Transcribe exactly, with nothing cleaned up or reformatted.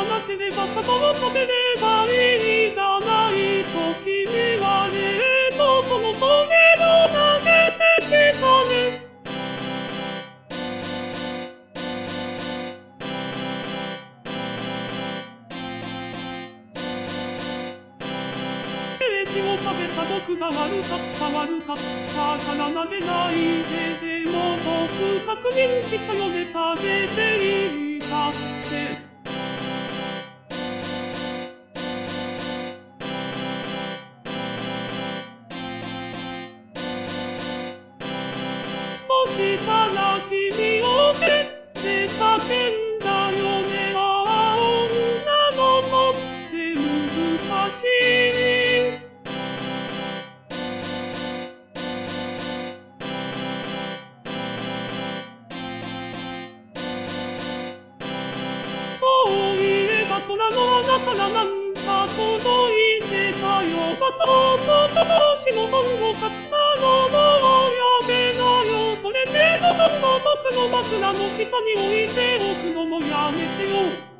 なければ肩を立てればいいじゃないと君はねえとその棘を投げてきたね。ケーキを食べた僕が悪かった悪かったからなめないで。でも僕確認したよね食べていいかって。そしたら君を蹴って叫んだよね。ああ女の子って難しい。そういえば虎の穴からなんか届いてたよ。バトンの帽子も本を買ったのもやめなよ。それでの本を僕の枕の下に置いておくのもやめてよ。